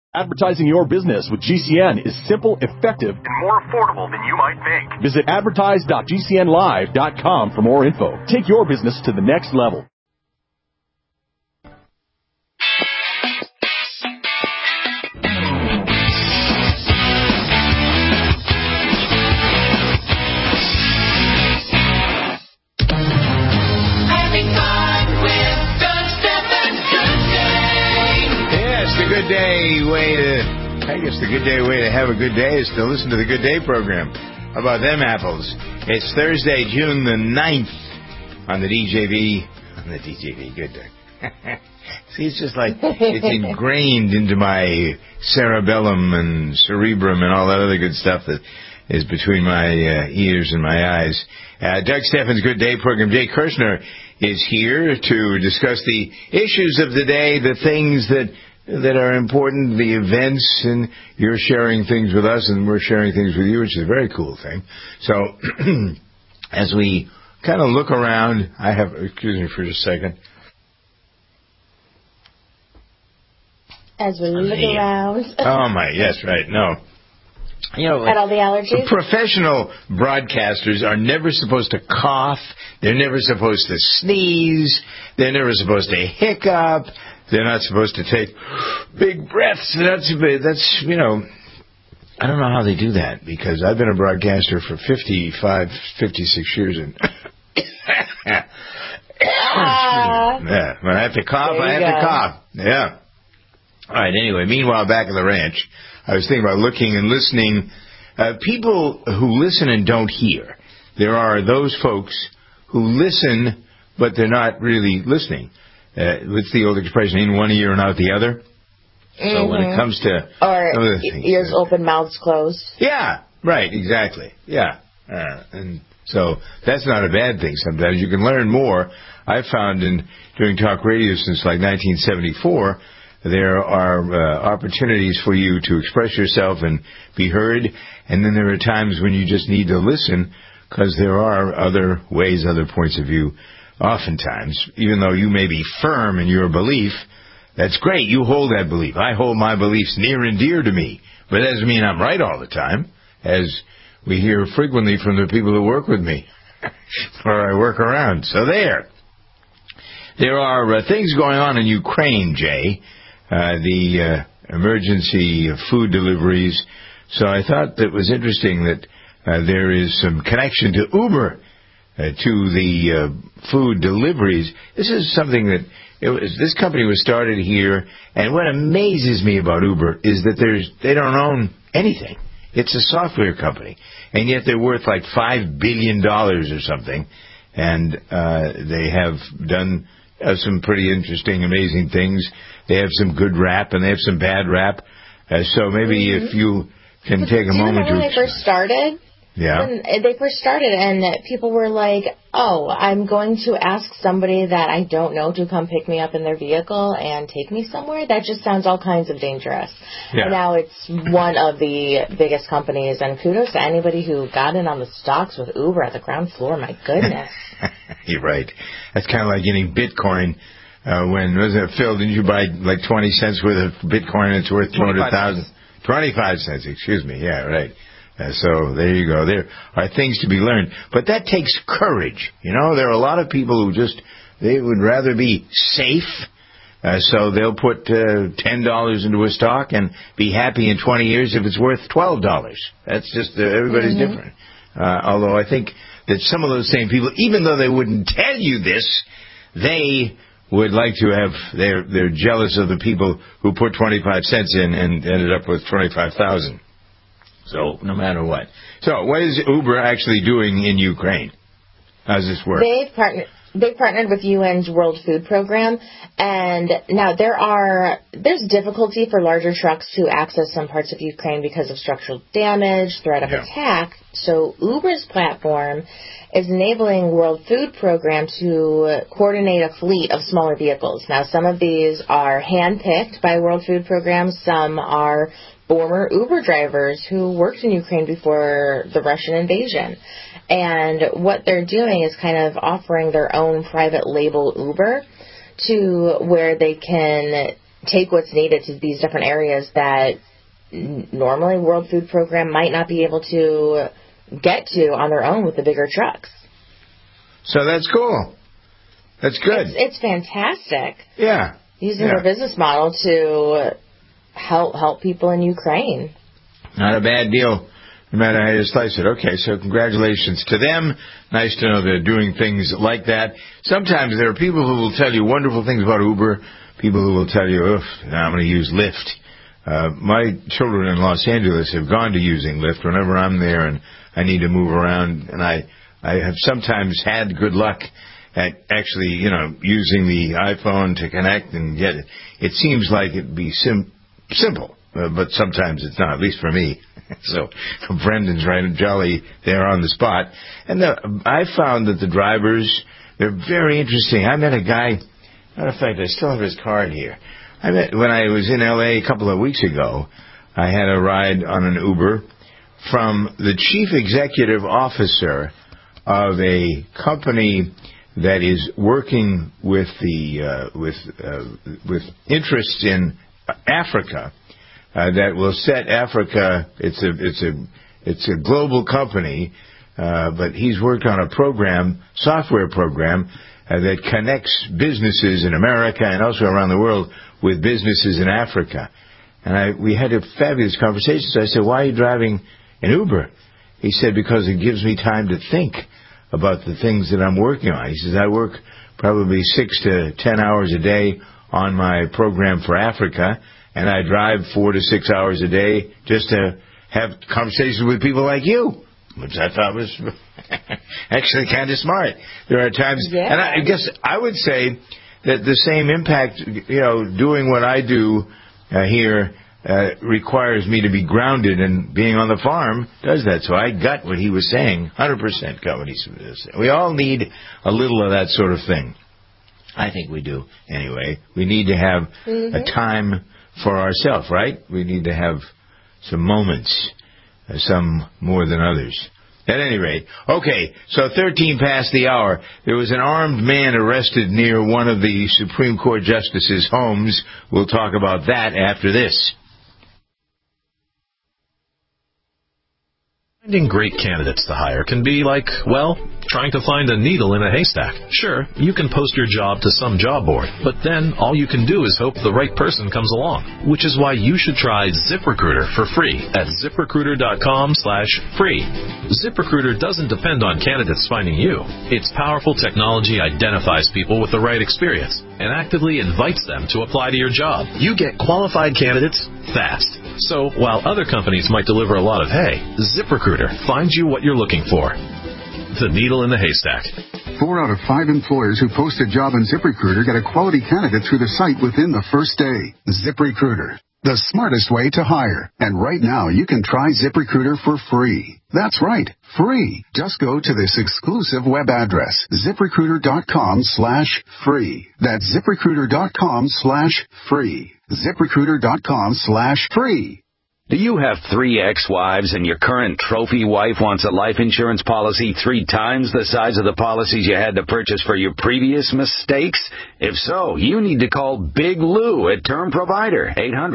Advertising your business with GCN is simple, effective, and more affordable than you might think. Visit advertise.gcnlive.com for more info. Take your business to the next level. The good day way to have a good day is to listen to the Good Day program. How about them apples? It's Thursday, June the 9th on the DJV. Good day. See, it's just like it's ingrained into my cerebellum and cerebrum and all that other good stuff that is between my ears and my eyes. Doug Steffens' Good Day program. Jay Kirshner is here to discuss the issues of the day, the things that are important, the events, and you're sharing things with us, and we're sharing things with you, which is a very cool thing. So, as we kind of look around, excuse me for just a second. As we look around. Oh, my, yes, right, no. You know, at all the allergies? Professional broadcasters are never supposed to cough. They're never supposed to sneeze. They're never supposed to hiccup. They're not supposed to take big breaths. That's, you know, I don't know how they do that, because I've been a broadcaster for 56 years. And yeah, when I have to cough, I have to cough. Yeah. All right, anyway, meanwhile, back at the ranch, I was thinking about looking and listening. People who listen and don't hear. There are those folks who listen, but they're not really listening. What's the old expression? In one ear and out the other. Mm-hmm. So when it comes to ears open, mouths closed. Yeah, right, exactly. Yeah, and so that's not a bad thing. Sometimes you can learn more. I've found in doing talk radio since like 1974, there are opportunities for you to express yourself and be heard, and then there are times when you just need to listen, because there are other ways, other points of view. Oftentimes, even though you may be firm in your belief, that's great. You hold that belief. I hold my beliefs near and dear to me. But that doesn't mean I'm right all the time, as we hear frequently from the people who work with me, or I work around. So there are things going on in Ukraine, Jay, the emergency food deliveries. So I thought that was interesting that there is some connection to Uber. To the food deliveries. This is something that this company was started here, and what amazes me about Uber is that they don't own anything. It's a software company, and yet they're worth like $5 billion or something, and they have done some pretty interesting, amazing things. They have some good rap, and they have some bad rap. So maybe if you can take a moment to... When they first started? Yeah. When they first started, and people were like, oh, I'm going to ask somebody that I don't know to come pick me up in their vehicle and take me somewhere. That just sounds all kinds of dangerous. Yeah. And now it's one of the biggest companies, and kudos to anybody who got in on the stocks with Uber at the ground floor. My goodness. You're right. That's kind of like getting Bitcoin. When, wasn't it, Phil, didn't you buy like 20 cents worth of Bitcoin and it's worth 200,000? 25 cents, excuse me. Yeah, right. So there you go. There are things to be learned. But that takes courage. You know, there are a lot of people who they would rather be safe. So they'll put $10 into a stock and be happy in 20 years if it's worth $12. That's just, everybody's different. Although I think that some of those same people, even though they wouldn't tell you this, they would like to have, they're jealous of the people who put 25 cents in and ended up with 25,000. So, no matter what. So, what is Uber actually doing in Ukraine? How does this work? They've partnered with UN's World Food Program, and now there's difficulty for larger trucks to access some parts of Ukraine because of structural damage, threat of attack. So, Uber's platform is enabling World Food Program to coordinate a fleet of smaller vehicles. Now, some of these are hand-picked by World Food Program. Some are former Uber drivers who worked in Ukraine before the Russian invasion. And what they're doing is kind of offering their own private label Uber to where they can take what's needed to these different areas that normally World Food Program might not be able to get to on their own with the bigger trucks. So that's cool. That's good. It's fantastic. Yeah. Using their business model to help people in Ukraine. Not a bad deal, no matter how you slice it. Okay, so congratulations to them. Nice to know they're doing things like that. Sometimes there are people who will tell you wonderful things about Uber, people who will tell you, now I'm going to use Lyft. My children in Los Angeles have gone to using Lyft whenever I'm there and I need to move around, and I have sometimes had good luck at actually, using the iPhone to connect and get it. It seems like it'd be simple, but sometimes it's not, at least for me. So Brendan's right and jolly there on the spot. And I found that the drivers, they're very interesting. I met a guy, matter of fact, I still have his card here. When I was in L.A. a couple of weeks ago, I had a ride on an Uber from the chief executive officer of a company that is working with with interests in Africa that will set Africa. It's a global company, but he's worked on a software program that connects businesses in America and also around the world with businesses in Africa. And we had a fabulous conversation. So I said, "Why are you driving an Uber?" He said, "Because it gives me time to think about the things that I'm working on." He says, "I work probably 6 to 10 hours a day on my program for Africa, and I drive 4 to 6 hours a day just to have conversations with people like you," which I thought was actually kind of smart. There are times, and I guess I would say that the same impact, doing what I do here requires me to be grounded, and being on the farm does that. So I got what he was saying, 100% got what he was saying. We all need a little of that sort of thing. I think we do. Anyway, we need to have a time for ourselves, right? We need to have some moments, some more than others. At any rate, okay, so 13 past the hour. There was an armed man arrested near one of the Supreme Court justices' homes. We'll talk about that after this. Finding great candidates to hire can be like, trying to find a needle in a haystack. Sure, you can post your job to some job board, but then all you can do is hope the right person comes along, which is why you should try ZipRecruiter for free at ZipRecruiter.com/free. ZipRecruiter doesn't depend on candidates finding you. Its powerful technology identifies people with the right experience and actively invites them to apply to your job. You get qualified candidates fast. So while other companies might deliver a lot of hay, ZipRecruiter finds you what you're looking for. The needle in the haystack. 4 out of 5 employers who post a job on ZipRecruiter get a quality candidate through the site within the first day. ZipRecruiter, the smartest way to hire. And right now, you can try ZipRecruiter for free. That's right, free. Just go to this exclusive web address, ZipRecruiter.com/free. That's ZipRecruiter.com/free. ZipRecruiter.com/free. Do you have 3 ex-wives and your current trophy wife wants a life insurance policy 3 times the size of the policies you had to purchase for your previous mistakes? If so, you need to call Big Lou at Term Provider,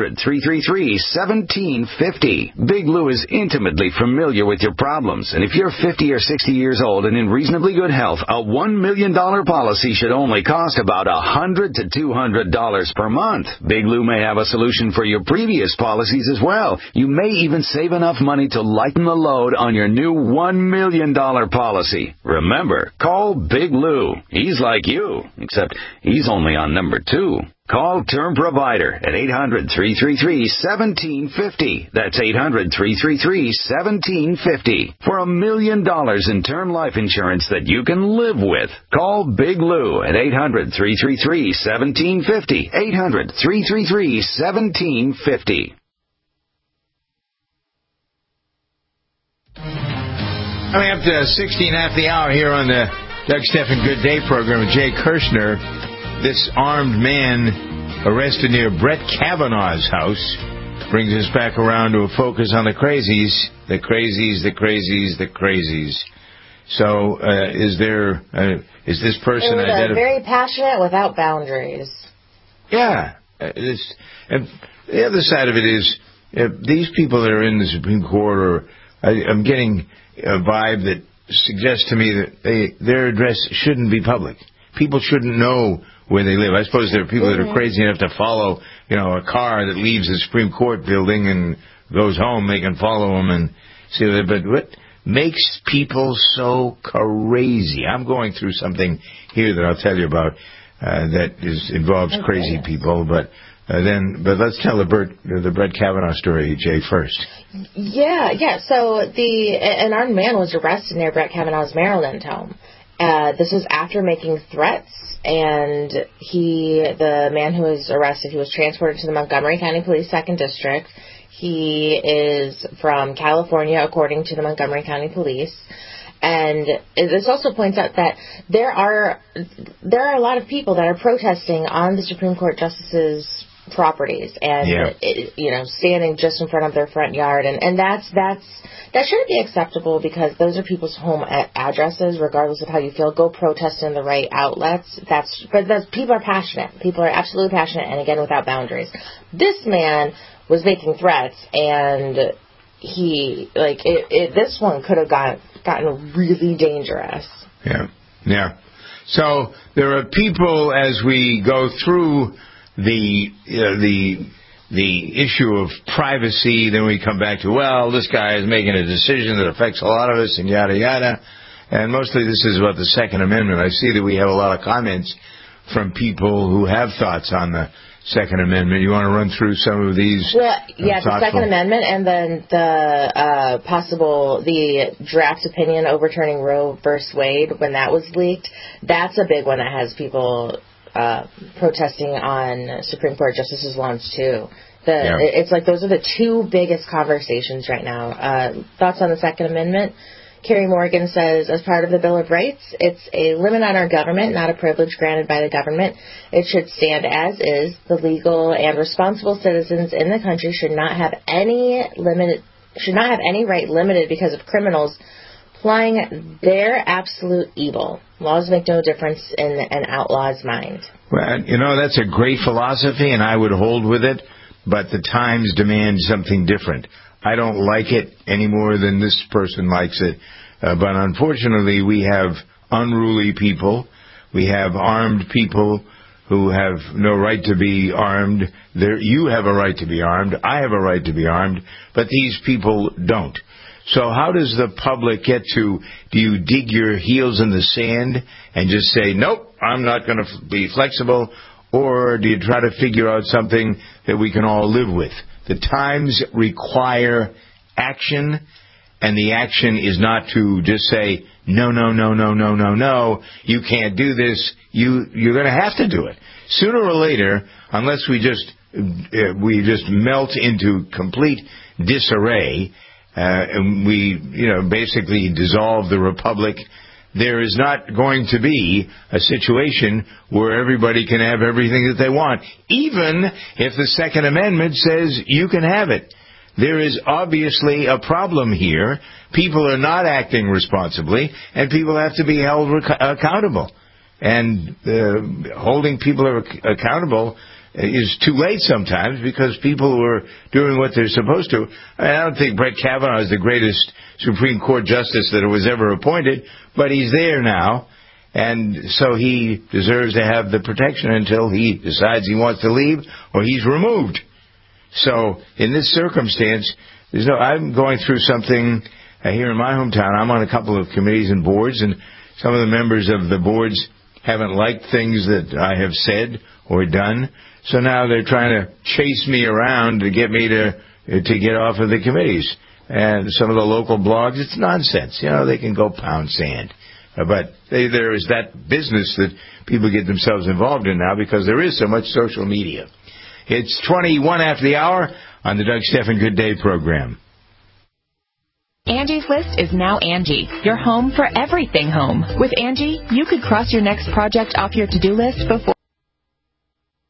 800-333-1750. Big Lou is intimately familiar with your problems, and if you're 50 or 60 years old and in reasonably good health, a $1 million policy should only cost about $100 to $200 per month. Big Lou may have a solution for your previous policies as well. You may even save enough money to lighten the load on your new $1 million policy. Remember, call Big Lou. He's like you, except he's only on number 2. Call Term Provider at 800-333-1750. That's 800-333-1750 for $1 million in term life insurance that you can live with. Call Big Lou at 800-333-1750. 800-333-1750. Coming up to 16 after the hour here on the Doug Stephan Good Day program with Jay Kirshner. This armed man arrested near Brett Kavanaugh's house brings us back around to a focus on the crazies. The crazies, the crazies, the crazies. So, is this person very passionate without boundaries. Yeah. And the other side of it is, these people that are in the Supreme Court, I'm getting a vibe that suggests to me that their address shouldn't be public. People shouldn't know where they live. I suppose there are people that are crazy enough to follow, a car that leaves the Supreme Court building and goes home. They can follow them and see that. But what makes people so crazy? I'm going through something here that I'll tell you about that involves crazy people, but let's tell the Brett Kavanaugh story, Jay, first. Yeah. So an armed man was arrested near Brett Kavanaugh's Maryland home. This was after making threats, and the man who was arrested, he was transported to the Montgomery County Police 2nd District. He is from California, according to the Montgomery County Police. And this also points out that there are a lot of people that are protesting on the Supreme Court justices' properties and standing just in front of their front yard, and that shouldn't be acceptable, because those are people's home addresses, regardless of how you feel. Go protest in the right outlets. People are passionate. People are absolutely passionate, and again, without boundaries. This man was making threats, and this one could have gotten really dangerous. Yeah. So there are people, as we go through the issue of privacy, then we come back to, this guy is making a decision that affects a lot of us, and yada yada. And mostly this is about the Second Amendment. I see that we have a lot of comments from people who have thoughts on the Second Amendment. You want to run through some of these? Well, the Second Amendment, and then the draft opinion overturning Roe versus Wade, when that was leaked. That's a big one that has people protesting on Supreme Court justices' lawns too. It's like those are the two biggest conversations right now. Thoughts on the Second Amendment? Kerry Morgan says, as part of the Bill of Rights, it's a limit on our government, not a privilege granted by the government. It should stand as is. The legal and responsible citizens in the country should not have any right limited because of criminals applying their absolute evil. Laws make no difference in an outlaw's mind. Well, that's a great philosophy, and I would hold with it, but the times demand something different. I don't like it any more than this person likes it, but unfortunately we have unruly people. We have armed people who have no right to be armed. You have a right to be armed. I have a right to be armed, but these people don't. So how does the public get to, do you dig your heels in the sand and just say, nope, I'm not going to be flexible, or do you try to figure out something that we can all live with? The times require action, and the action is not to just say, no, you can't do this. You're going to have to do it. Sooner or later, unless we just melt into complete disarray, and we, basically dissolve the republic, there is not going to be a situation where everybody can have everything that they want, even if the Second Amendment says you can have it. There is obviously a problem here. People are not acting responsibly, and people have to be held accountable. And holding people accountable is too late sometimes, because people who are doing what they're supposed to. I don't think Brett Kavanaugh is the greatest Supreme Court justice that was ever appointed, but he's there now, and so he deserves to have the protection until he decides he wants to leave or he's removed. So in this circumstance, I'm going through something here in my hometown. I'm on a couple of committees and boards, and some of the members of the boards haven't liked things that I have said or done. So now they're trying to chase me around to get me to get off of the committees. And some of the local blogs, it's nonsense. They can go pound sand. But there is that business that people get themselves involved in now, because there is so much social media. It's 21 after the hour on the Doug Stephan Good Day program. Angie's List is now Angie, your home for everything home. With Angie, you could cross your next project off your to-do list before.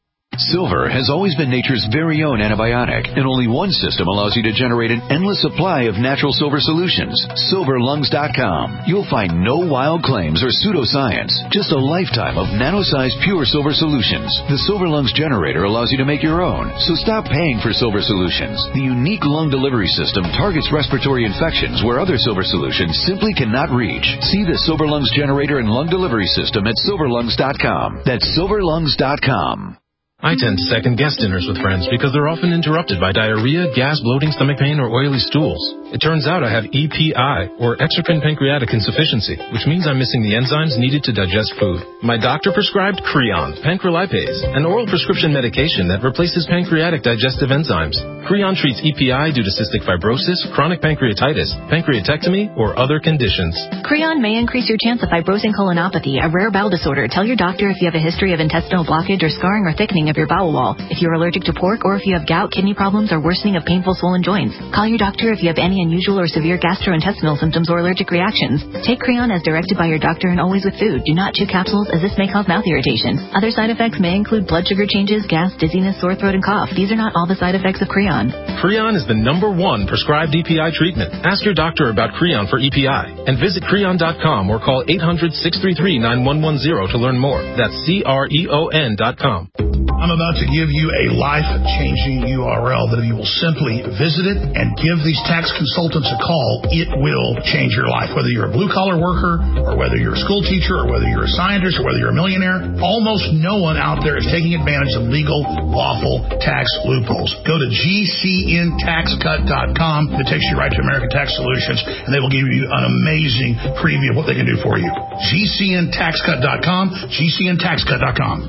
Silver has always been nature's very own antibiotic, and only one system allows you to generate an endless supply of natural silver solutions. SilverLungs.com. You'll find no wild claims or pseudoscience, just a lifetime of nano-sized pure silver solutions. The Silver Lungs generator allows you to make your own, so stop paying for silver solutions. The unique lung delivery system targets respiratory infections where other silver solutions simply cannot reach. See the Silver Lungs generator and lung delivery system at SilverLungs.com. That's SilverLungs.com. I tend to second-guess dinners with friends because they're often interrupted by diarrhea, gas, bloating, stomach pain, or oily stools. It turns out I have EPI, or exocrine pancreatic insufficiency, which means I'm missing the enzymes needed to digest food. My doctor prescribed Creon, pancrelipase, an oral prescription medication that replaces pancreatic digestive enzymes. Creon treats EPI due to cystic fibrosis, chronic pancreatitis, pancreatectomy, or other conditions. Creon may increase your chance of fibrosing colonopathy, a rare bowel disorder. Tell your doctor if you have a history of intestinal blockage or scarring or thickening of your bowel wall, if you're allergic to pork, or if you have gout, kidney problems, or worsening of painful swollen joints. Call your doctor if you have any unusual or severe gastrointestinal symptoms or allergic reactions. Take Creon as directed by your doctor and always with food. Do not chew capsules, as this may cause mouth irritation. Other side effects may include blood sugar changes, gas, dizziness, sore throat, and cough. These are not all the side effects of Creon. Creon is the #1 prescribed EPI treatment. Ask your doctor about Creon for EPI and visit Creon.com or call 800-633-9110 to learn more. That's CREON.com. I'm about to give you a life-changing URL that if you will simply visit it and give these tax consultants a call, it will change your life. Whether you're a blue-collar worker or whether you're a school teacher or whether you're a scientist or whether you're a millionaire, almost no one out there is taking advantage of legal, lawful tax loopholes. Go to GCNTaxCut.com. It takes you right to American Tax Solutions, and they will give you an amazing preview of what they can do for you. GCNTaxCut.com, GCNTaxCut.com.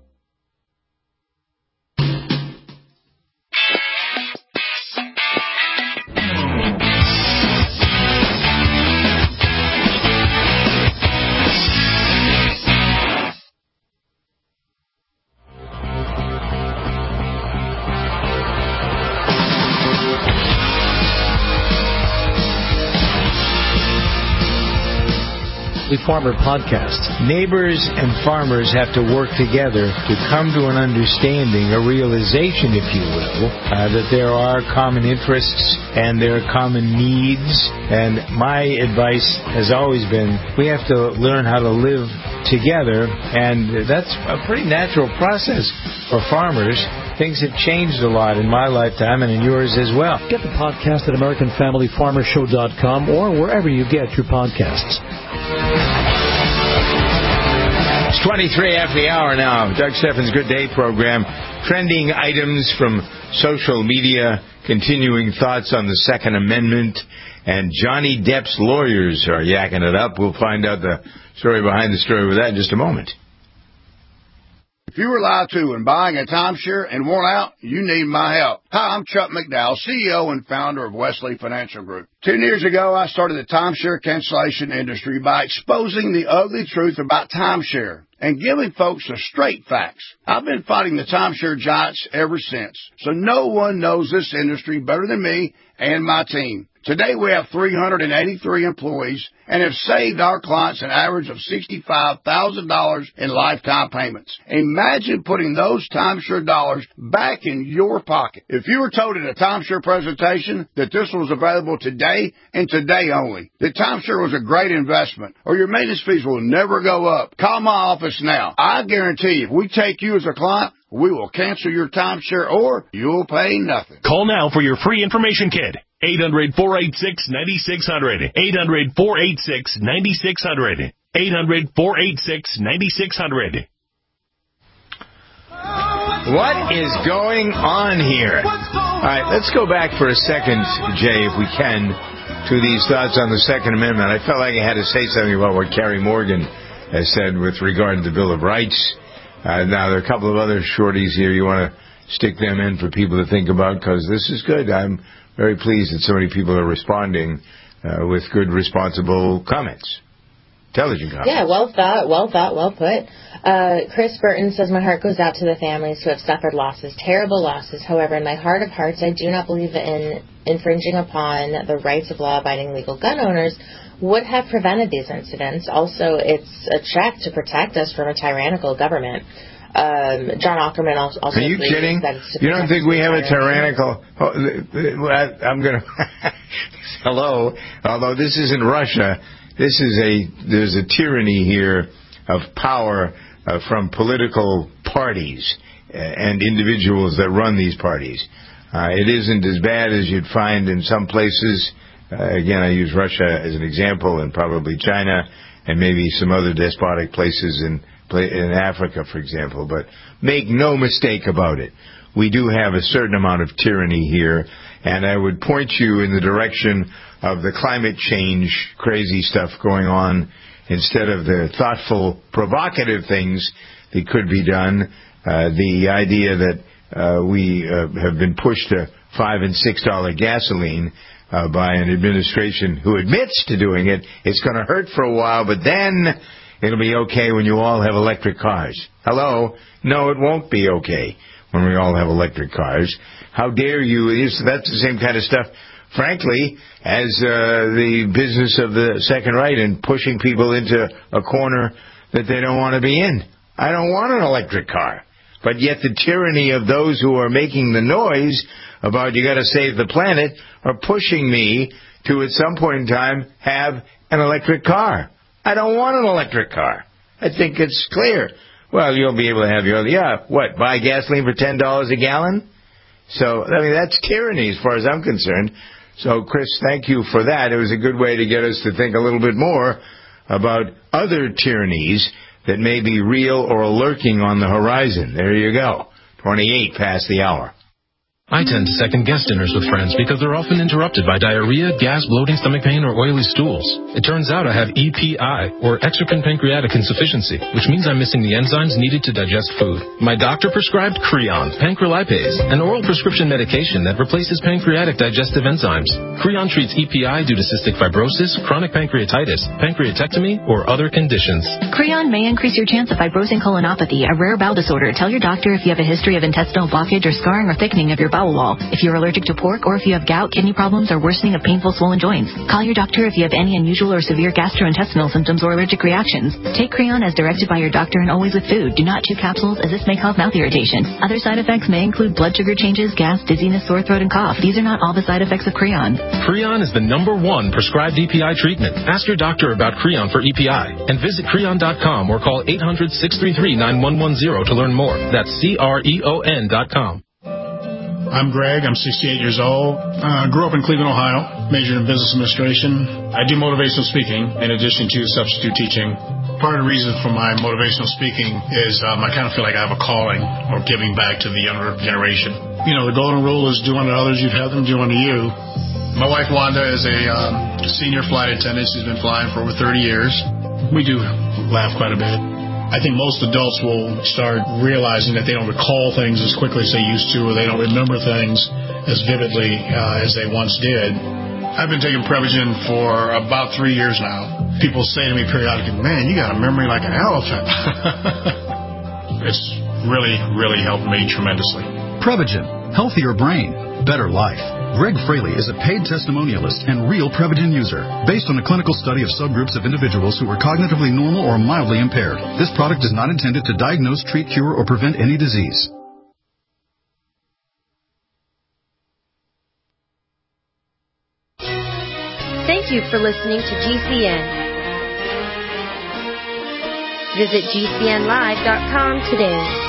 Farmer Podcast. Neighbors and farmers have to work together to come to an understanding, a realization, if you will, that there are common interests and there are common needs. And my advice has always been we have to learn how to live together, and that's a pretty natural process for farmers. Things have changed a lot in my lifetime and in yours as well. Get the podcast at AmericanFamilyFarmerShow.com or wherever you get your podcasts. It's 23 after the hour now. Doug Steffens' Good Day program. Trending items from social media, continuing thoughts on the Second Amendment, and Johnny Depp's lawyers are yakking it up. We'll find out the story behind the story with that in just a moment. If you were lied to when buying a timeshare and want out, you need my help. Hi, I'm Chuck McDowell, CEO and founder of Wesley Financial Group. 10 years ago, I started the timeshare cancellation industry by exposing the ugly truth about timeshare and giving folks the straight facts. I've been fighting the timeshare giants ever since, so no one knows this industry better than me and my team. Today we have 383 employees and have saved our clients an average of $65,000 in lifetime payments. Imagine putting those timeshare dollars back in your pocket. If you were told at a timeshare presentation that this was available today and today only, that timeshare was a great investment or your maintenance fees will never go up, call my office now. I guarantee you, if we take you as a client, we will cancel your timeshare or you'll pay nothing. Call now for your free information kit. 800-486-9600. 800-486-9600. 800-486-9600. What is going on here? All right, let's go back for a second, Jay, if we can, to these thoughts on the Second Amendment. I felt like I had to say something about what Kerry Morgan has said with regard to the Bill of Rights. Now, there are a couple of other shorties here. You want to stick them in for people to think about, because this is good. I'm very pleased that so many people are responding with good, responsible comments. Intelligent comments. Yeah, well thought, well put. Chris Burton says, my heart goes out to the families who have suffered losses, terrible losses. However, in my heart of hearts, I do not believe in infringing upon the rights of law-abiding legal gun owners would have prevented these incidents. Also, it's a check to protect us from a tyrannical government. John Ackerman also. Are you kidding? You don't think we have a tyrannical? I'm going to. Hello. Although this isn't Russia, there's a tyranny here of power from political parties and individuals that run these parties. It isn't as bad as you'd find in some places. Again, I use Russia as an example, and probably China, and maybe some other despotic places in Africa, for example. But make no mistake about it, we do have a certain amount of tyranny here, and I would point you in the direction of the climate change crazy stuff going on instead of the thoughtful, provocative things that could be done. The idea that we have been pushed to $5 and $6 gasoline by an administration who admits to doing it. It's going to hurt for a while, but then it'll be okay when you all have electric cars. Hello? No, it won't be okay when we all have electric cars. How dare you? That's the same kind of stuff, frankly, as the business of the second right and pushing people into a corner that they don't want to be in. I don't want an electric car. But yet the tyranny of those who are making the noise about you got to save the planet are pushing me to, at some point in time, have an electric car. I don't want an electric car. I think it's clear. Well, you'll be able to have your, buy gasoline for $10 a gallon? So, I mean, that's tyranny as far as I'm concerned. So, Chris, thank you for that. It was a good way to get us to think a little bit more about other tyrannies that may be real or lurking on the horizon. There you go. 28 past the hour. I tend to second-guess dinners with friends because they're often interrupted by diarrhea, gas, bloating, stomach pain, or oily stools. It turns out I have EPI, or exocrine pancreatic insufficiency, which means I'm missing the enzymes needed to digest food. My doctor prescribed Creon, pancrelipase, an oral prescription medication that replaces pancreatic digestive enzymes. Creon treats EPI due to cystic fibrosis, chronic pancreatitis, pancreatectomy, or other conditions. Creon may increase your chance of fibrosing colonopathy, a rare bowel disorder. Tell your doctor if you have a history of intestinal blockage or scarring or thickening of your bowel wall, if you're allergic to pork, or if you have gout, kidney problems, or worsening of painful swollen joints. Call your doctor if you have any unusual or severe gastrointestinal symptoms or allergic reactions. Take Creon as directed by your doctor and always with food. Do not chew capsules, as this may cause mouth irritation. Other side effects may include blood sugar changes, gas, dizziness, sore throat, and cough. These are not all the side effects of Creon. Creon is the #1 prescribed EPI treatment. Ask your doctor about Creon for EPI and visit Creon.com or call 800-633-9110 to learn more. That's CREON.com. I'm Greg. I'm 68 years old. Grew up in Cleveland, Ohio. Majored in business administration. I do motivational speaking in addition to substitute teaching. Part of the reason for my motivational speaking is I kind of feel like I have a calling or giving back to the younger generation. You know, the golden rule is do unto others, you'd have them do unto you. My wife, Wanda, is a senior flight attendant. She's been flying for over 30 years. We do laugh quite a bit. I think most adults will start realizing that they don't recall things as quickly as they used to, or they don't remember things as vividly as they once did. I've been taking Prevagen for about 3 years now. People say to me periodically, man, you got a memory like an elephant. It's really, really helped me tremendously. Prevagen, healthier brain, better life. Greg Fraley is a paid testimonialist and real Prevagen user, based on a clinical study of subgroups of individuals who are cognitively normal or mildly impaired. This product is not intended to diagnose, treat, cure, or prevent any disease. Thank you for listening to GCN. Visit GCNlive.com today.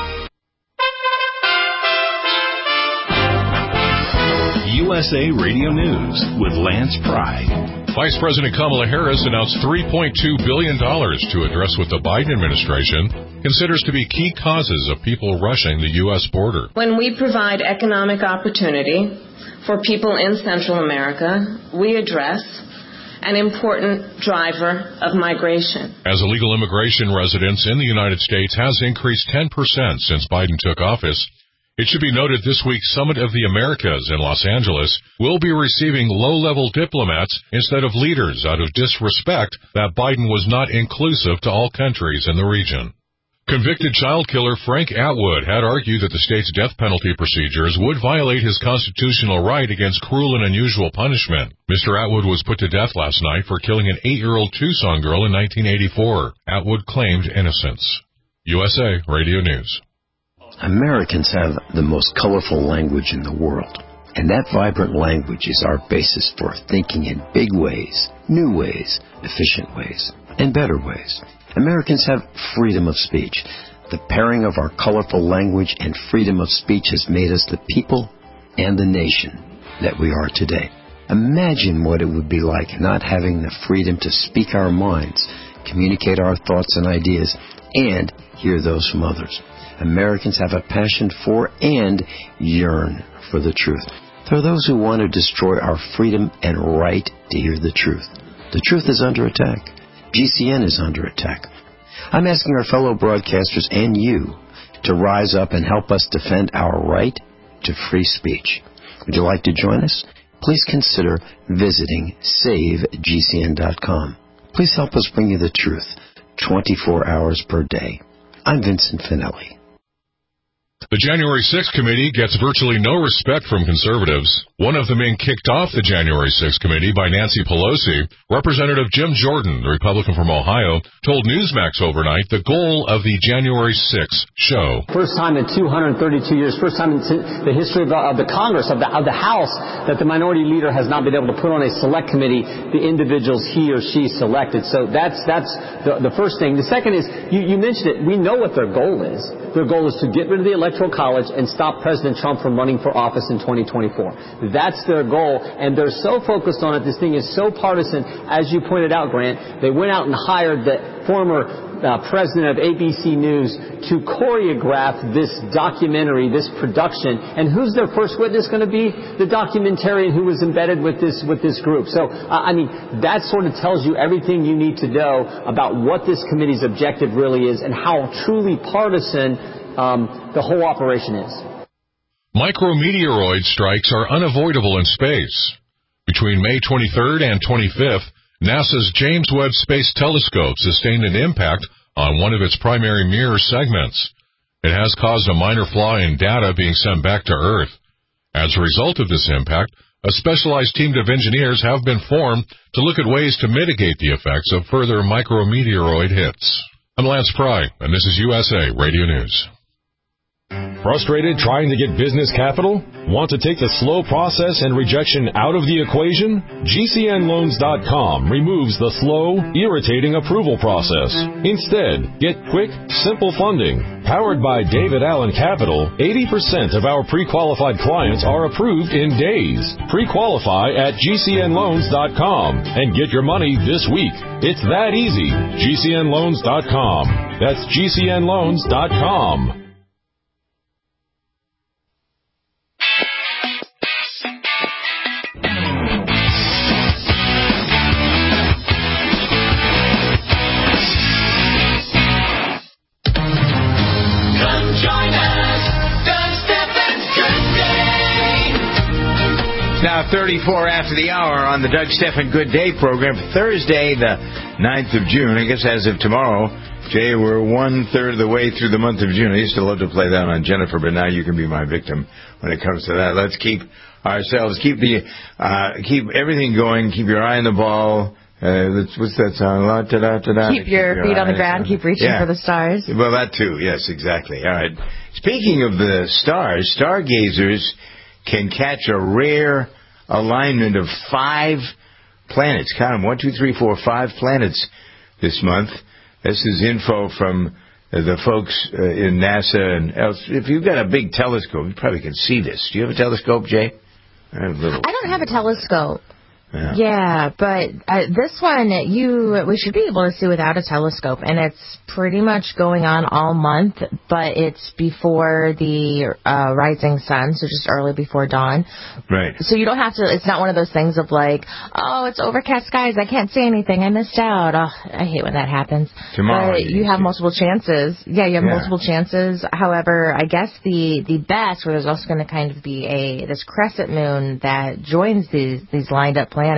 USA Radio News with Lance Pry. Vice President Kamala Harris announced $3.2 billion to address what the Biden administration considers to be key causes of people rushing the U.S. border. When we provide economic opportunity for people in Central America, we address an important driver of migration. As illegal immigration residence in the United States has increased 10% since Biden took office, it should be noted this week's Summit of the Americas in Los Angeles will be receiving low-level diplomats instead of leaders out of disrespect that Biden was not inclusive to all countries in the region. Convicted child killer Frank Atwood had argued that the state's death penalty procedures would violate his constitutional right against cruel and unusual punishment. Mr. Atwood was put to death last night for killing an 8-year-old Tucson girl in 1984. Atwood claimed innocence. USA Radio News. Americans have the most colorful language in the world, and that vibrant language is our basis for thinking in big ways, new ways, efficient ways, and better ways. Americans have freedom of speech. The pairing of our colorful language and freedom of speech has made us the people and the nation that we are today. Imagine what it would be like not having the freedom to speak our minds, communicate our thoughts and ideas, and hear those from others. Americans have a passion for and yearn for the truth. There are those who want to destroy our freedom and right to hear the truth. The truth is under attack. GCN is under attack. I'm asking our fellow broadcasters and you to rise up and help us defend our right to free speech. Would you like to join us? Please consider visiting SaveGCN.com. Please help us bring you the truth 24 hours per day. I'm Vincent Finelli. The January 6th committee gets virtually no respect from conservatives. One of the men kicked off the January 6th committee by Nancy Pelosi, Representative Jim Jordan, the Republican from Ohio, told Newsmax overnight the goal of the January 6th show. First time in 232 years, first time in the history of the Congress, of the House, that the minority leader has not been able to put on a select committee the individuals he or she selected. So that's the first thing. The second is, you mentioned it, we know what their goal is. Their goal is to get rid of the Electoral College and stop President Trump from running for office in 2024. That's their goal, and they're so focused on it. This thing is so partisan. As you pointed out, Grant, they went out and hired the former president of ABC News to choreograph this documentary, this production. And who's their first witness going to be? The documentarian who was embedded with this group. So, that sort of tells you everything you need to know about what this committee's objective really is and how truly partisan the whole operation is. Micrometeoroid strikes are unavoidable in space. Between May 23rd and 25th, NASA's James Webb Space Telescope sustained an impact on one of its primary mirror segments. It has caused a minor flaw in data being sent back to Earth. As a result of this impact, a specialized team of engineers have been formed to look at ways to mitigate the effects of further micrometeoroid hits. I'm Lance Pry, and this is USA Radio News. Frustrated trying to get business capital? Want to take the slow process and rejection out of the equation? GCNLoans.com removes the slow, irritating approval process. Instead, get quick, simple funding. Powered by David Allen Capital, 80% of our pre-qualified clients are approved in days. Pre-qualify at GCNLoans.com and get your money this week. It's that easy. GCNLoans.com. That's GCNLoans.com. Now 34 after the hour on the Doug Stephan Good Day program for Thursday, the 9th of June. I guess as of tomorrow, Jay, we're 1/3 of the way through the month of June. I used to love to play that on Jennifer, but now you can be my victim when it comes to that. Let's keep ourselves, keep everything going, keep your eye on the ball. What's that song? Keep your feet on the ground, keep reaching for the stars. Well, that too. Yes, exactly. All right. Speaking of the stars, stargazers can catch a rare alignment of 5 planets. Count them, 1, 2, 3, 4, 5 planets this month. This is info from the folks in NASA and else. If you've got a big telescope, you probably can see this. Do you have a telescope, Jay? I don't have a telescope. Yeah, but this one, we should be able to see without a telescope, and it's pretty much going on all month, but it's before the rising sun, so just early before dawn. Right. So you don't have to, it's not one of those things of like, oh, it's overcast skies, I can't see anything, I missed out. Oh, I hate when that happens. Tomorrow. But you have multiple chances. Yeah, you have multiple chances. However, I guess the best, where there's also going to kind of be this crescent moon that joins these lined up planets,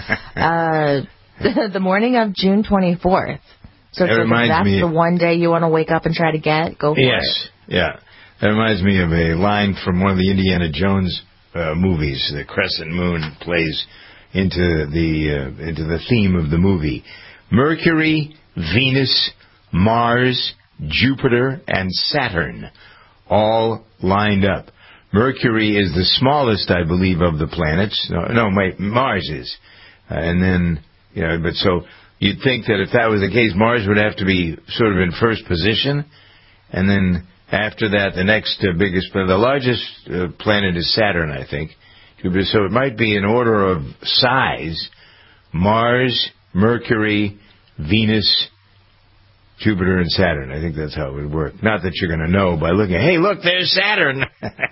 the morning of June 24th. So if that's the one day you want to wake up and try to go for it. Yes, yeah. That reminds me of a line from one of the Indiana Jones movies. The crescent moon plays into the theme of the movie. Mercury, Venus, Mars, Jupiter, and Saturn, all lined up. Mercury is the smallest, I believe, of the planets. Mars is. And then, but so you'd think that if that was the case, Mars would have to be sort of in first position. And then after that, the next biggest, the largest planet is Saturn, I think. So it might be in order of size: Mars, Mercury, Venus, Jupiter, and Saturn. I think that's how it would work. Not that you're going to know by looking, hey, look, there's Saturn.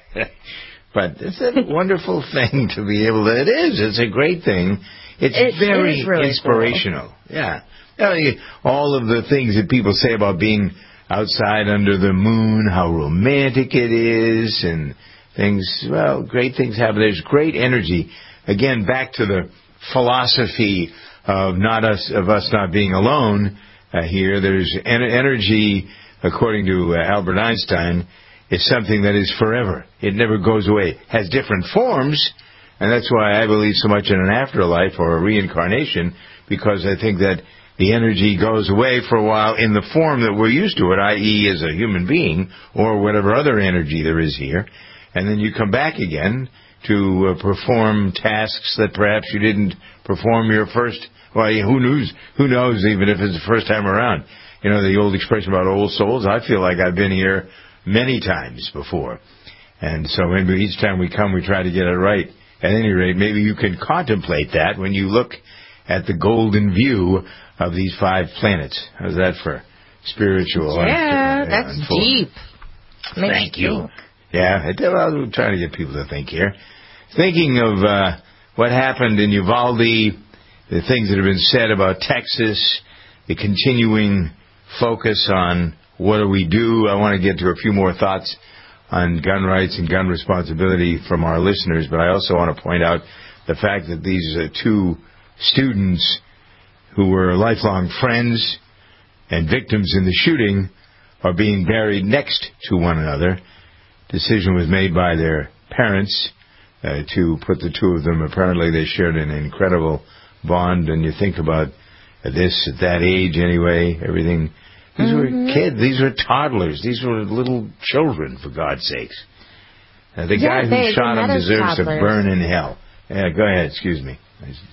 But it's a wonderful thing to be able to, it is. It's a great thing. It's very really inspirational. Cool. Yeah. All of the things that people say about being outside under the moon, how romantic it is, and things, well, great things happen. There's great energy. Again, back to the philosophy of us not being alone here. There's energy, according to Albert Einstein, is something that is forever. It never goes away. It has different forms, and that's why I believe so much in an afterlife or a reincarnation, because I think that the energy goes away for a while in the form that we're used to it, i.e. as a human being, or whatever other energy there is here. And then you come back again to perform tasks that perhaps you didn't perform your first. Well, who knows? Even if it's the first time around. The old expression about old souls. I feel like I've been here many times before, and so maybe each time we come, we try to get it right. At any rate, maybe you can contemplate that when you look at the golden view of these 5 planets. How's that for spiritual? Yeah, that's deep. Thank you. Yeah, I'm trying to get people to think here. Thinking of what happened in Uvalde, the things that have been said about Texas, the continuing focus on what do we do. I want to get to a few more thoughts on gun rights and gun responsibility from our listeners, but I also want to point out the fact that these 2 students who were lifelong friends and victims in the shooting are being buried next to one another. Decision was made by their parents to put the 2 of them. Apparently they shared an incredible bond, and you think about this at that age anyway, everything. These were kids. These were toddlers. These were little children, for God's sakes. The guy who shot him deserves to burn in hell. Yeah, go ahead. Excuse me.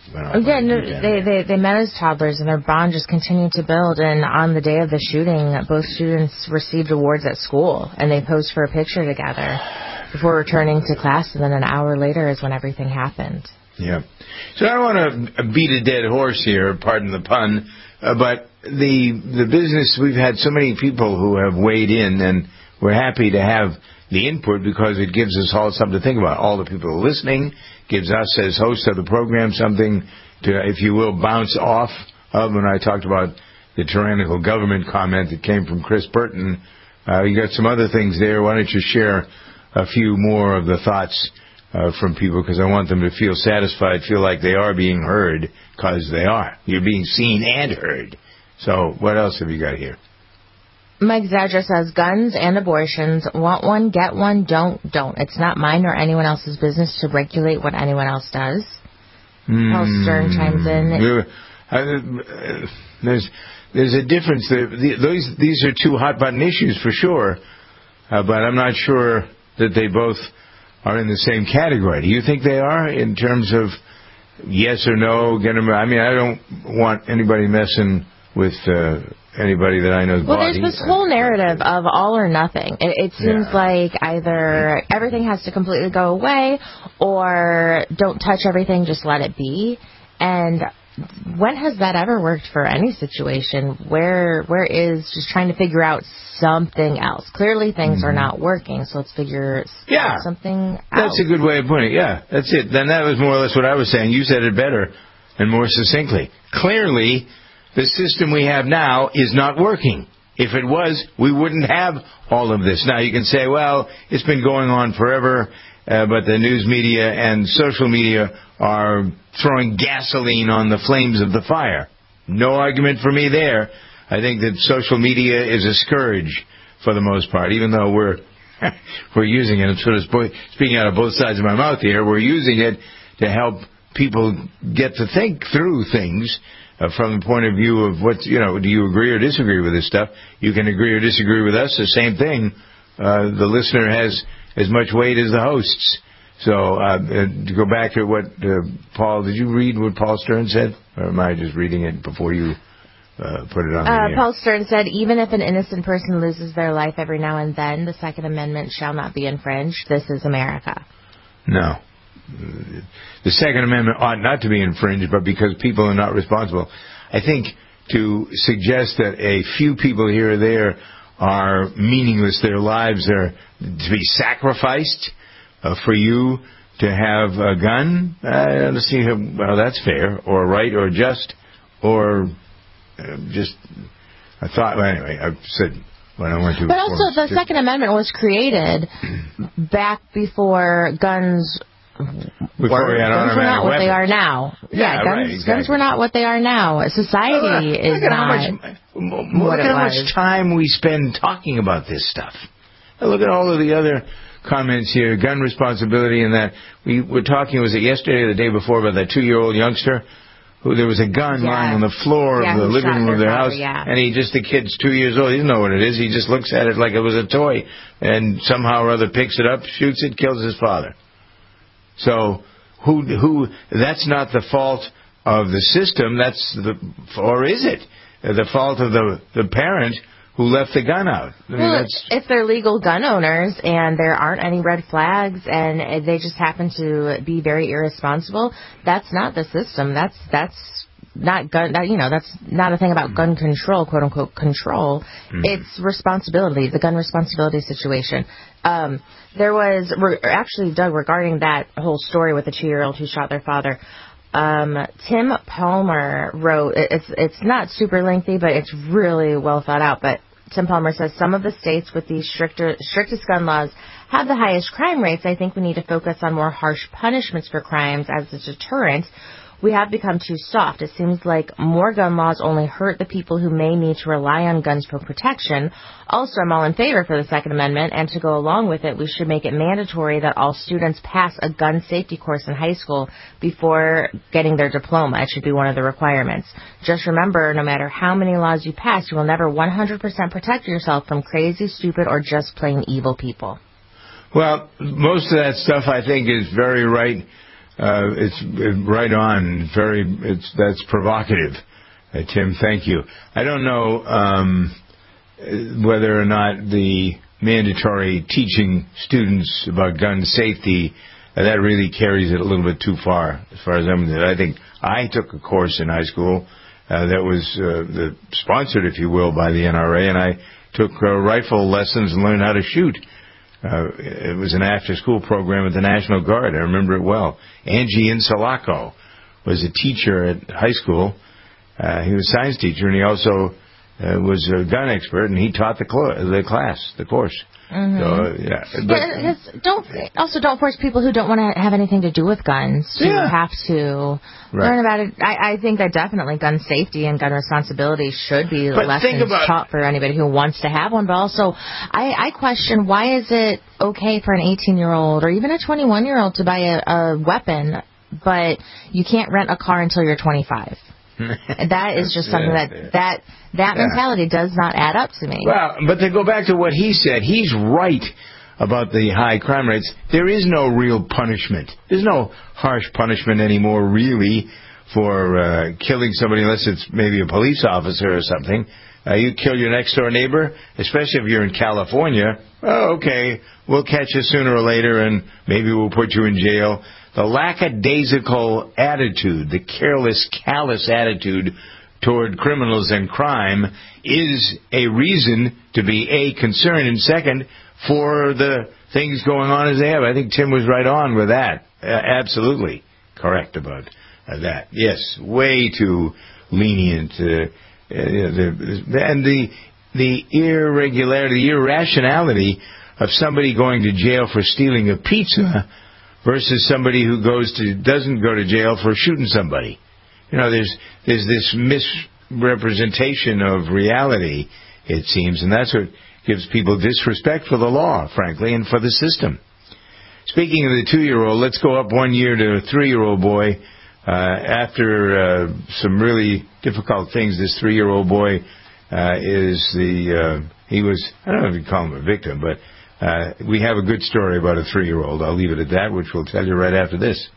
They met as toddlers, and their bond just continued to build. And on the day of the shooting, both students received awards at school, and they posed for a picture together before returning to class. And then an hour later is when everything happened. Yeah. So I don't want to beat a dead horse here, pardon the pun, but the business, we've had so many people who have weighed in, and we're happy to have the input because it gives us all something to think about. All the people listening, gives us as hosts of the program something to, if you will, bounce off of. When I talked about the tyrannical government comment that came from Chris Burton, you got some other things there. Why don't you share a few more of the thoughts from people, because I want them to feel satisfied, feel like they are being heard, because they are. You're being seen and heard. So what else have you got here? Mike Zadra says, guns and abortions, want one, get one, don't. It's not mine or anyone else's business to regulate what anyone else does. Paul Stern chimes in. There's a difference. These are 2 hot-button issues for sure, but I'm not sure that they both are in the same category. Do you think they are in terms of yes or no? I mean, I don't want anybody messing with anybody that I know. Well, there's this whole narrative of all or nothing. It seems like either everything has to completely go away, or don't touch everything, just let it be. And when has that ever worked for any situation? Where is just trying to figure out something else? Clearly things are not working, so let's figure something out. That's a good way of putting it. Yeah, that's it. Then that was more or less what I was saying. You said it better and more succinctly. Clearly, the system we have now is not working. If it was, we wouldn't have all of this. Now, you can say, well, it's been going on forever, but the news media and social media are throwing gasoline on the flames of the fire. No argument for me there. I think that social media is a scourge for the most part, even though we're using it. I'm sort of speaking out of both sides of my mouth here. We're using it to help people get to think through things. from the point of view of what, do you agree or disagree with this stuff? You can agree or disagree with us. The same thing. The listener has as much weight as the hosts. So to go back to what Paul, did you read what Paul Stern said? Or am I just reading it before you put it on the air? Paul Stern said, even if an innocent person loses their life every now and then, the Second Amendment shall not be infringed. This is America. No. The Second Amendment ought not to be infringed, but because people are not responsible. I think to suggest that a few people here or there are meaningless, their lives are to be sacrificed for you to have a gun, I don't see how well that's fair, or right, or just, or just a thought. Well, anyway, I said when I went to. But also, the Second Amendment was created back before guns. Guns were not what they are now. Yeah, guns were not what they are now. Society is not what it was. Look at how much time we spend talking about this stuff. Look at all of the other comments here, gun responsibility, and that we were talking, was it yesterday or the day before, about that 2-year-old youngster who there was a gun lying on the floor of the living room of their house, and the kid's 2 years old. He doesn't know what it is. He just looks at it like it was a toy, and somehow or other picks it up, shoots it, kills his father. So who? That's not the fault of the system. Or is it the fault of the parent who left the gun out? If they're legal gun owners and there aren't any red flags and they just happen to be very irresponsible, that's not the system. That's not gun. That's not a thing about gun control, quote unquote control. It's responsibility, the gun responsibility situation. There was actually, Doug, regarding that whole story with the 2-year-old who shot their father. Tim Palmer wrote, it's not super lengthy, but it's really well thought out. But Tim Palmer says some of the states with the strictest gun laws have the highest crime rates. I think we need to focus on more harsh punishments for crimes as a deterrent. We have become too soft. It seems like more gun laws only hurt the people who may need to rely on guns for protection. Also, I'm all in favor for the Second Amendment, and to go along with it, we should make it mandatory that all students pass a gun safety course in high school before getting their diploma. It should be one of the requirements. Just remember, no matter how many laws you pass, you will never 100% protect yourself from crazy, stupid, or just plain evil people. Well, most of that stuff I think is very right. It's right on. That's provocative, Tim. Thank you. I don't know whether or not the mandatory teaching students about gun safety that really carries it a little bit too far, as far as I'm concerned. I think I took a course in high school that was sponsored, if you will, by the NRA, and I took rifle lessons and learned how to shoot. It was an after-school program at the National Guard. I remember it well. Angie Insulaco was a teacher at high school. He was a science teacher, and he also was a gun expert, and he taught the course. Mm-hmm. So don't force people who don't want to have anything to do with guns to have to learn about it. I think that definitely gun safety and gun responsibility should be lessons taught for anybody who wants to have one. But also, I question, why is it okay for an 18-year-old or even a 21-year-old to buy a weapon, but you can't rent a car until you're 25? That is just something that mentality does not add up to me. Well, but to go back to what he said, he's right about the high crime rates. There is no real punishment. There's no harsh punishment anymore, really, for killing somebody, unless it's maybe a police officer or something. You kill your next-door neighbor, especially if you're in California, okay, we'll catch you sooner or later, and maybe we'll put you in jail. The lackadaisical attitude, the careless, callous attitude toward criminals and crime is a reason to be, A, concerned, and second, for the things going on as they have. I think Tim was right on with that. Absolutely correct about that. Yes, way too lenient. And the irregularity, the irrationality of somebody going to jail for stealing a pizza versus somebody who doesn't go to jail for shooting somebody. There's this misrepresentation of reality, it seems, and that's what gives people disrespect for the law, frankly, and for the system. Speaking of the 2-year-old, let's go up 1 year to a 3-year-old boy after some really difficult things, this 3-year-old boy he was, I don't know if you call him a victim, but we have a good story about a 3-year-old. I'll leave it at that, which we'll tell you right after this.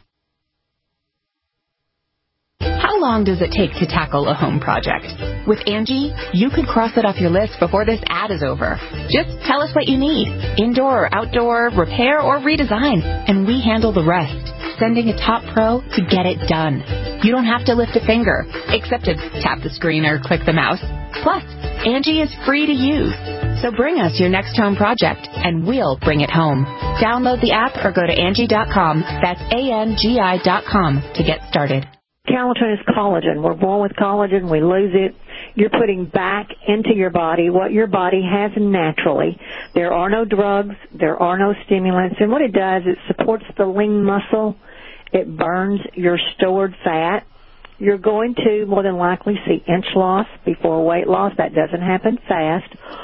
How long does it take to tackle a home project? With Angie, you could cross it off your list before this ad is over. Just tell us what you need, indoor or outdoor, repair or redesign, and we handle the rest, sending a top pro to get it done. You don't have to lift a finger, except to tap the screen or click the mouse. Plus, Angie is free to use. So bring us your next home project, and we'll bring it home. Download the app or go to Angie.com. That's ANGI.com to get started. Calatin is collagen. We're born with collagen. We lose it. You're putting back into your body what your body has naturally. There are no drugs. There are no stimulants. And what it does, it supports the lean muscle. It burns your stored fat. You're going to more than likely see inch loss before weight loss. That doesn't happen fast.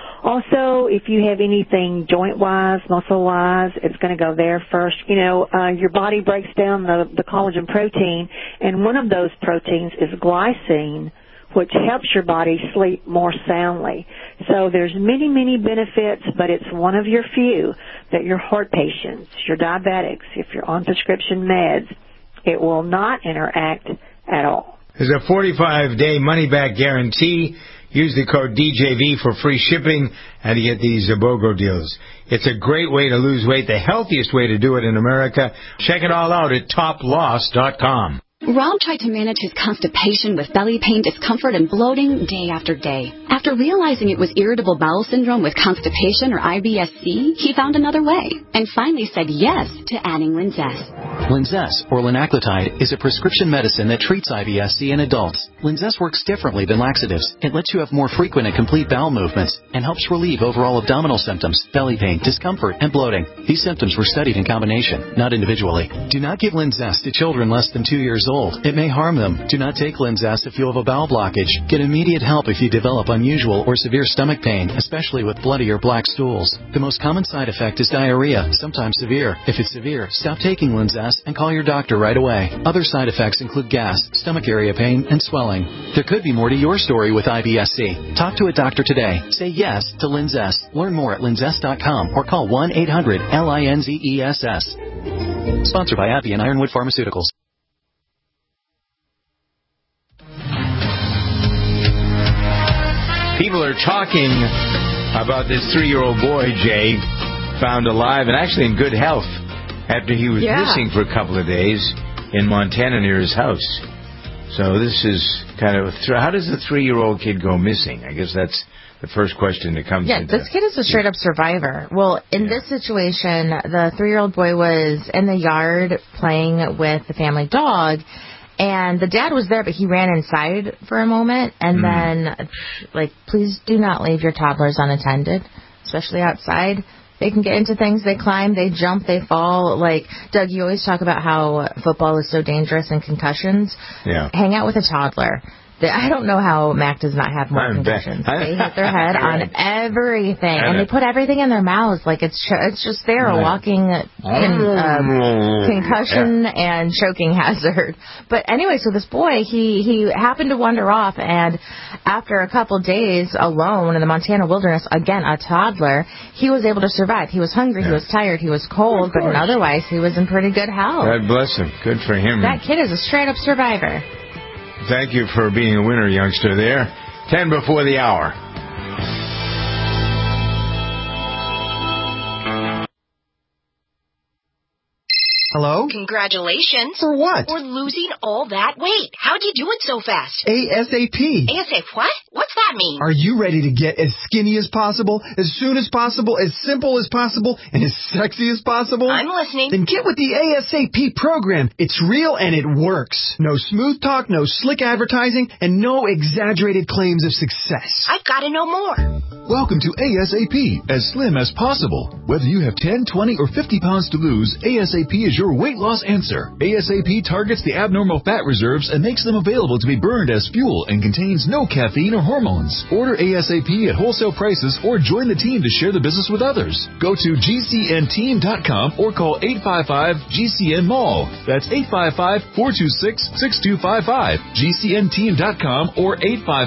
Also, if you have anything joint-wise, muscle-wise, it's going to go there first. Your body breaks down the collagen protein, and one of those proteins is glycine, which helps your body sleep more soundly. So there's many, many benefits, but it's one of your few that your heart patients, your diabetics, if you're on prescription meds, it will not interact at all. There's a 45-day money-back guarantee. Use the code DJV for free shipping and you get these BOGO deals. It's a great way to lose weight, the healthiest way to do it in America. Check it all out at toploss.com. Rob tried to manage his constipation with belly pain, discomfort, and bloating day after day. After realizing it was irritable bowel syndrome with constipation or IBS-C, he found another way and finally said yes to adding Linzess. Linzess, or linaclotide, is a prescription medicine that treats IBS-C in adults. Linzess works differently than laxatives. It lets you have more frequent and complete bowel movements and helps relieve overall abdominal symptoms, belly pain, discomfort, and bloating. These symptoms were studied in combination, not individually. Do not give Linzess to children less than 2 years old. It may harm them. Do not take Linzess if you have a bowel blockage. Get immediate help if you develop unusual or severe stomach pain, especially with bloody or black stools. The most common side effect is diarrhea, sometimes severe. If it's severe, stop taking Linzess and call your doctor right away. Other side effects include gas, stomach area pain, and swelling. There could be more to your story with IBS-C. Talk to a doctor today. Say yes to Linzess. Learn more at linzess.com or call 1-800-LINZESS. Sponsored by Appy and Ironwood Pharmaceuticals. People are talking about this 3-year-old boy, Jay, found alive and actually in good health after he was missing for a couple of days in Montana near his house. So this is kind of, how does a 3-year-old kid go missing? I guess that's the first question that comes into. Yeah, this kid is a straight-up survivor. Well, in this situation, the 3-year-old boy was in the yard playing with the family dog, and the dad was there, but he ran inside for a moment, and then, please do not leave your toddlers unattended, especially outside. They can get into things. They climb, they jump, they fall. Doug, you always talk about how football is so dangerous and concussions. Yeah. Hang out with a toddler. I don't know how Mac does not have more concussions. They hit their head on everything, and they put everything in their mouths it's just there, a walking concussion and choking hazard. But anyway, so this boy, he happened to wander off, and after a couple days alone in the Montana wilderness, again, a toddler, he was able to survive. He was hungry, he was tired, he was cold, but otherwise he was in pretty good health. God bless him. Good for him. That kid is a straight-up survivor. Thank you for being a winner, youngster, there. 10 before the hour. Hello? Congratulations. For what? For losing all that weight. How'd you do it so fast? ASAP. ASAP what? What's that mean? Are you ready to get as skinny as possible, as soon as possible, as simple as possible, and as sexy as possible? I'm listening. Then get with the ASAP program. It's real and it works. No smooth talk, no slick advertising, and no exaggerated claims of success. I've got to know more. Welcome to ASAP, as slim as possible. Whether you have 10, 20, or 50 pounds to lose, ASAP is your weight loss boss answer. ASAP targets the abnormal fat reserves and makes them available to be burned as fuel and contains no caffeine or hormones. Order ASAP at wholesale prices or join the team to share the business with others. Go to GCNteam.com or call 855-GCN-MALL. That's 855-426-6255. GCNteam.com or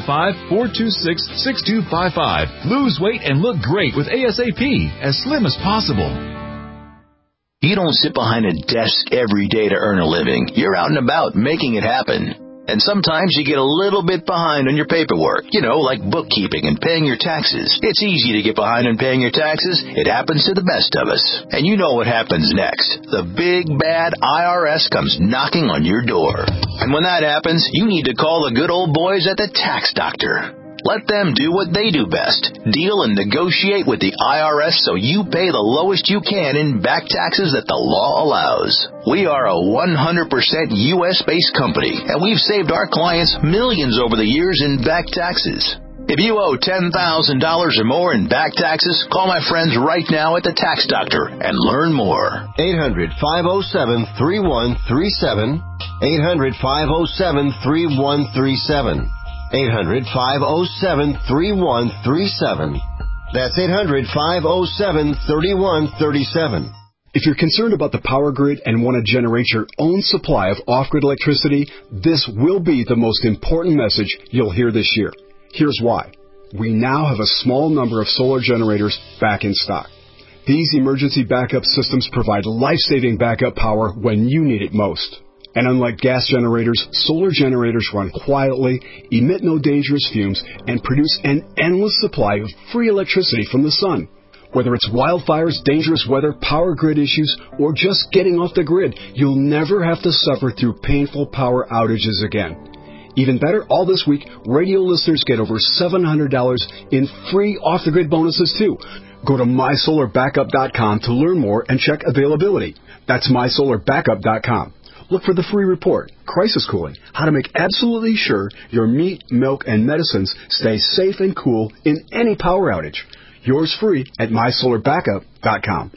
855-426-6255. Lose weight and look great with ASAP, as slim as possible. You don't sit behind a desk every day to earn a living. You're out and about making it happen. And sometimes you get a little bit behind on your paperwork, like bookkeeping and paying your taxes. It's easy to get behind on paying your taxes. It happens to the best of us. And you know what happens next. The big, bad IRS comes knocking on your door. And when that happens, you need to call the good old boys at the Tax Doctor. Let them do what they do best. Deal and negotiate with the IRS so you pay the lowest you can in back taxes that the law allows. We are a 100% U.S.-based company, and we've saved our clients millions over the years in back taxes. If you owe $10,000 or more in back taxes, call my friends right now at the Tax Doctor and learn more. 800-507-3137. 800-507-3137. 800-507-3137. That's 800-507-3137. If you're concerned about the power grid and want to generate your own supply of off-grid electricity, this will be the most important message you'll hear this year. Here's why. We now have a small number of solar generators back in stock. These emergency backup systems provide life-saving backup power when you need it most. And unlike gas generators, solar generators run quietly, emit no dangerous fumes, and produce an endless supply of free electricity from the sun. Whether it's wildfires, dangerous weather, power grid issues, or just getting off the grid, you'll never have to suffer through painful power outages again. Even better, all this week, radio listeners get over $700 in free off-the-grid bonuses, too. Go to MySolarBackup.com to learn more and check availability. That's MySolarBackup.com. Look for the free report, Crisis Cooling, how to make absolutely sure your meat, milk, and medicines stay safe and cool in any power outage. Yours free at MySolarBackup.com.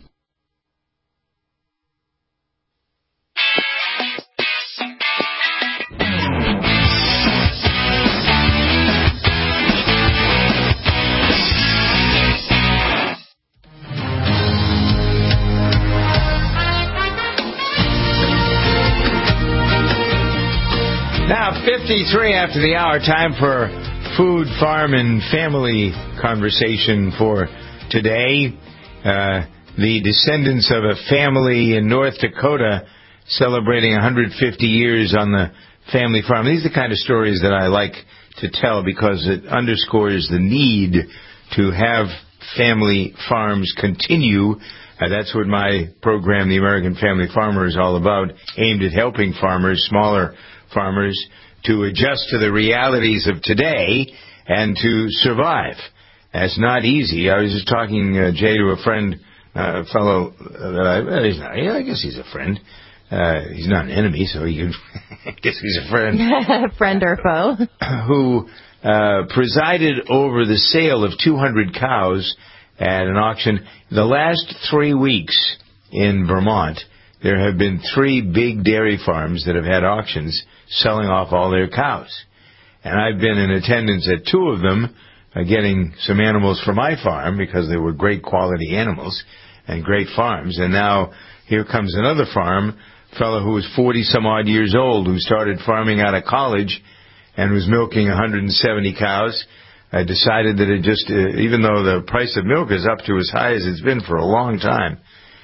Now, 53 after the hour, time for food, farm, and family conversation for today. The descendants of a family in North Dakota celebrating 150 years on the family farm. These are the kind of stories that I like to tell because it underscores the need to have family farms continue. That's what my program, The American Family Farmer, is all about, aimed at helping farmers, smaller farmers, to adjust to the realities of today and to survive. That's not easy. I was just talking, Jay, to a friend, a fellow that I guess he's a friend. He's not an enemy, so you can I guess he's a friend. Friend or foe. Who presided over the sale of 200 cows at an auction. The last 3 weeks in Vermont, there have been 3 big dairy farms that have had auctions selling off all their cows. And I've been in attendance at 2 of them, getting some animals for my farm because they were great quality animals and great farms. And now here comes another farm, a fellow who was 40-some-odd years old, who started farming out of college and was milking 170 cows. I decided that it just, even though the price of milk is up to as high as it's been for a long time,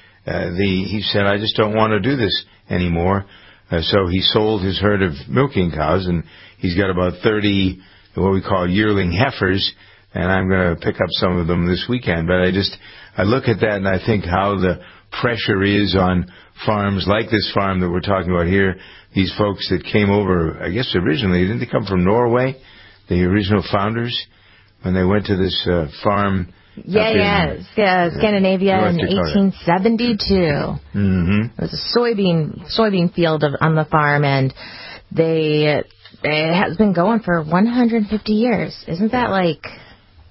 he said, I just don't want to do this anymore. So he sold his herd of milking cows, and he's got about 30 what we call yearling heifers, and I'm going to pick up some of them this weekend. But I look at that and I think how the pressure is on farms like this farm that we're talking about here. These folks that came over, I guess originally, didn't they come from Norway, the original founders, when they went to this farm? Scandinavia in 1872. Mm-hmm. It was a soybean field on the farm, and it has been going for 150 years. Isn't that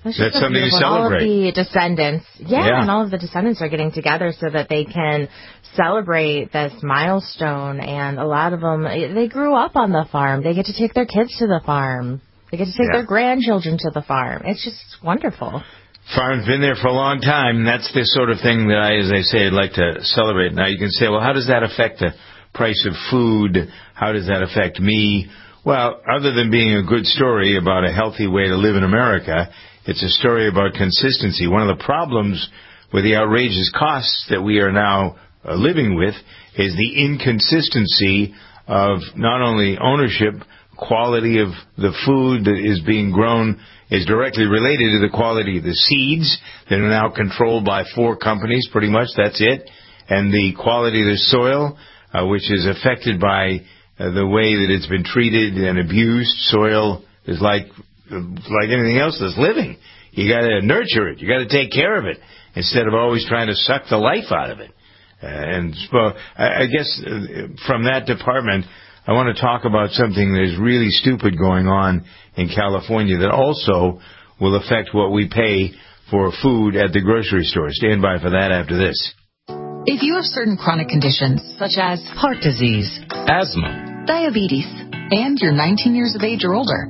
That's something to celebrate. All of the descendants, and all of the descendants are getting together so that they can celebrate this milestone. And a lot of them, they grew up on the farm. They get to take their kids to the farm. They get to take their grandchildren to the farm. It's just wonderful. Farm's been there for a long time, and that's the sort of thing that I'd like to celebrate. Now, you can say, well, how does that affect the price of food? How does that affect me? Well, other than being a good story about a healthy way to live in America, it's a story about consistency. One of the problems with the outrageous costs that we are now living with is the inconsistency of not only ownership, quality of the food that is being grown is directly related to the quality of the seeds that are now controlled by 4 companies, pretty much, that's it, and the quality of the soil, which is affected by the way that it's been treated and abused. Soil is like anything else that's living. You got to nurture it. You got to take care of it instead of always trying to suck the life out of it. And so I guess from that department, I want to talk about something that is really stupid going on in California that also will affect what we pay for food at the grocery store. Stand by for that after this. If you have certain chronic conditions, such as heart disease, asthma, diabetes, and you're 19 years of age or older,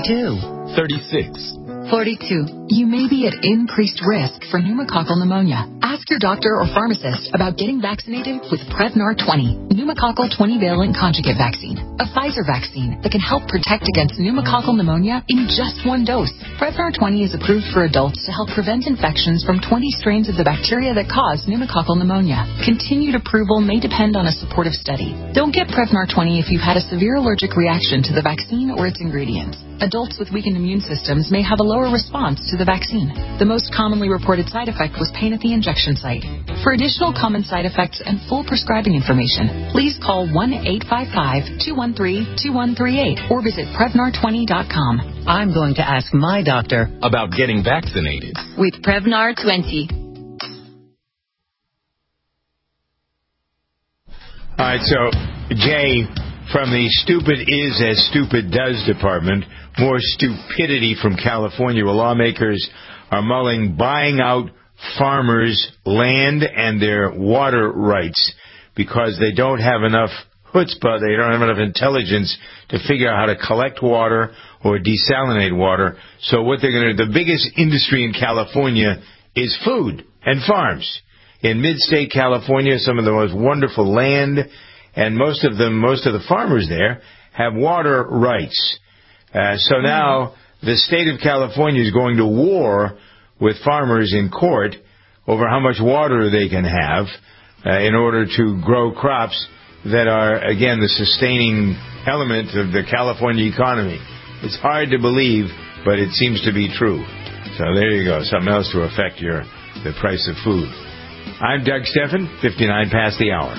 52, 36, 42, you may be at increased risk for pneumococcal pneumonia. Ask your doctor or pharmacist about getting vaccinated with Prevnar 20, pneumococcal 20-valent conjugate vaccine, a Pfizer vaccine that can help protect against pneumococcal pneumonia in just 1 dose. Prevnar 20 is approved for adults to help prevent infections from 20 strains of the bacteria that cause pneumococcal pneumonia. Continued approval may depend on a supportive study. Don't get Prevnar 20 if you've had a severe allergic reaction to the vaccine or its ingredients. Adults with weakened immune systems may have a lower response to the vaccine. The most commonly reported side effect was pain at the injection site. For additional common side effects and full prescribing information, please call 1-855-213-2138 or visit Prevnar20.com. I'm going to ask my doctor about getting vaccinated with Prevnar 20. All right, so Jay, from the Stupid Is As Stupid Does department, more stupidity from California, where lawmakers are mulling buying out farmers' land and their water rights because they don't have enough chutzpah, they don't have enough intelligence to figure out how to collect water or desalinate water. So what they're going to do, the biggest industry in California is food and farms. In mid-state California, some of the most wonderful land, and most of the farmers there have water rights. So now the state of California is going to war with farmers in court over how much water they can have in order to grow crops that are, again, the sustaining element of the California economy. It's hard to believe, but it seems to be true. So there you go, something else to affect the price of food. I'm Doug Steffen, 59 past the hour.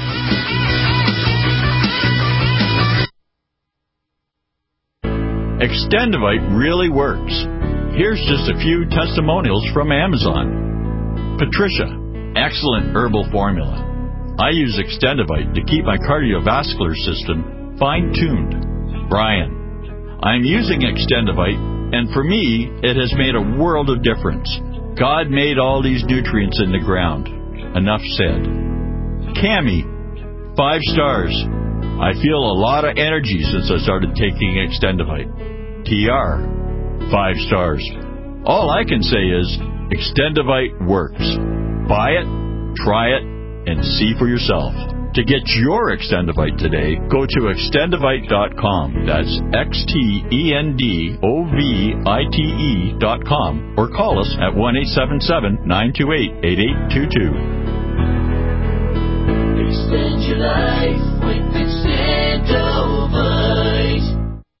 Extendivite really works. Here's just a few testimonials from Amazon. Patricia, excellent herbal formula. I use Extendivite to keep my cardiovascular system fine-tuned. Brian, I'm using Extendivite, and for me, it has made a world of difference. God made all these nutrients in the ground. Enough said. Cammie, 5 stars. I feel a lot of energy since I started taking Extendivite. TR, 5 stars. All I can say is Extendivite works. Buy it, try it, and see for yourself. To get your Extendivite today, go to Extendivite.com. That's XTENDOVITE.com or call us at 1-877-928-8822. Extend your life with Extend.